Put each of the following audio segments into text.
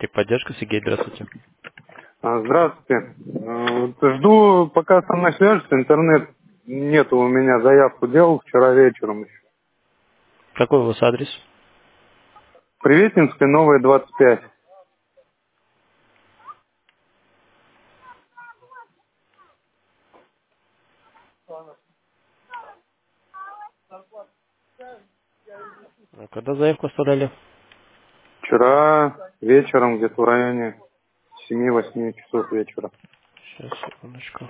Техподдержка, Сергей, здравствуйте. Здравствуйте. Жду, пока со мной свяжется, интернет нету у меня, заявку делал вчера вечером еще. Какой у вас адрес? Приветинская, Новая, 25. А когда заявку оставляли? Вчера вечером, где-то в районе 7-8 часов вечера. Сейчас, секундочку.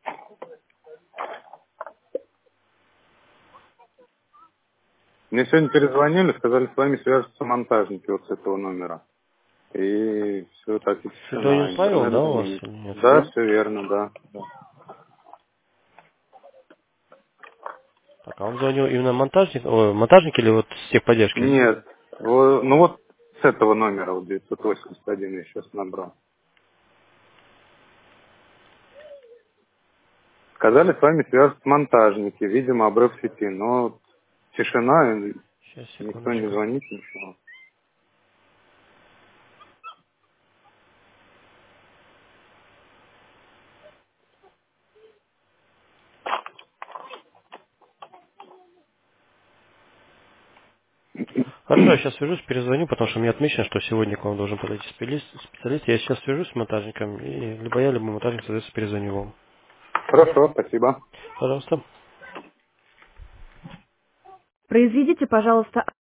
Мне сегодня перезвонили, сказали, с вами свяжутся монтажники вот с этого номера. И все так и тишина, Ленин Павел, интернет да, у вас звонит. или нет? Да, все верно, да. Так, а он звонил именно монтажник или вот с техподдержки? Нет, ну вот с этого номера, вот 981 я сейчас набрал. Сказали, с вами свяжутся монтажники, видимо, обрыв сети, но тишина, и Сейчас, никто не секундочку. звонит, ничего. Хорошо, я сейчас свяжусь, перезвоню, потому что мне отмечено, что сегодня к вам должен подойти специалист. Я сейчас свяжусь с монтажником, и либо я, либо монтажник, соответственно, перезвоню вам. Хорошо, спасибо. Пожалуйста. Произведите, пожалуйста,